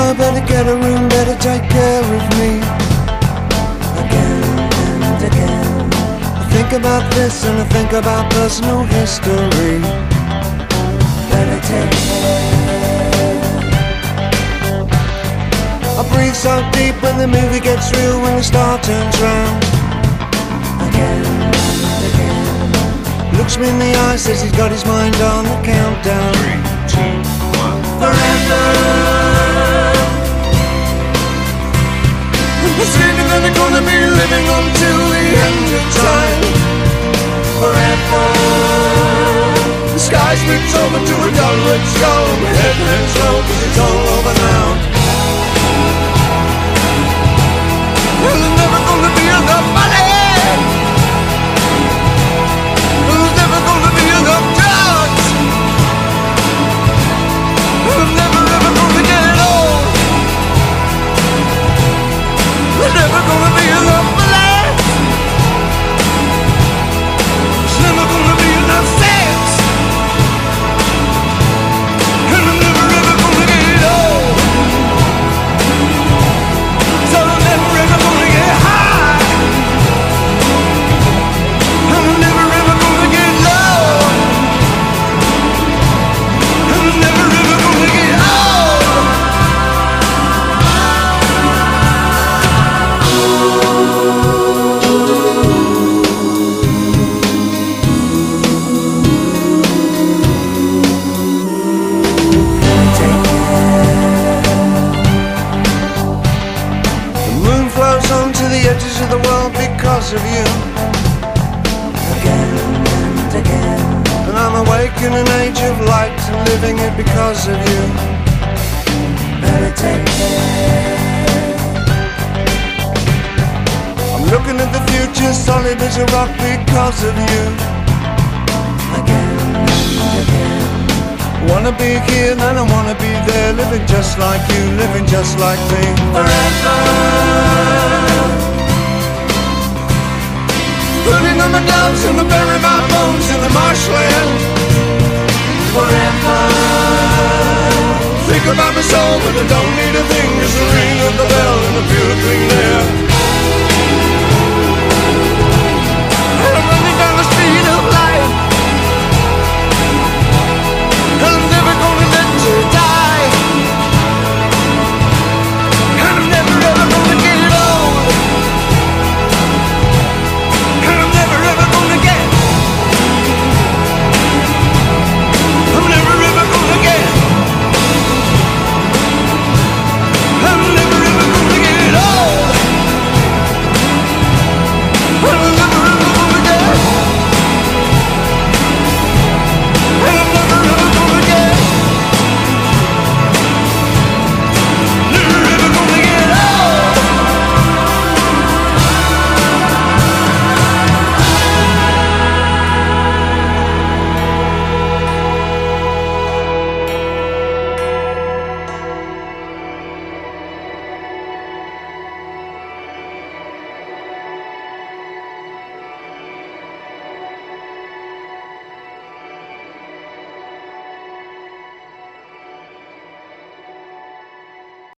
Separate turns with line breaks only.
know, better get a room, better take care of me. Again and again, I think about this and I think about personal history. Better take care. I breathe so deep when the movie gets real, when the star turns round. Again and again, looks me in the eye, says he's got his mind on the countdown.
3, 2, 1.
Forever. It's either that they're gonna be living until the end of time. Forever. The sky splits over to a dull red skull. My head hangs low 'cause it's all over now. Well, there's never gonna be enough money. There's never gonna be enough drugs. I'm never ever gonna get old. There's never gonna be enough money. There's never gonna be enough sex. And I'm never ever gonna get old. So I'm never ever gonna get high. And I'm never ever gonna get low. And I'm never ever gonna get old. The moon flows on to the edges of the world because of you. Again and again. And I'm awake in an age of light, living it because of you. Better take care. I'm looking at the future, solid as a rock because of you. Again and again. Wanna be here, then I wanna be there, living just like you, living just like me. Forever. Putting on my gloves and I bury my bones in the marshland. Forever. Think about my soul, but I don't need a thing. It's the ring of the bell and the pure clean air.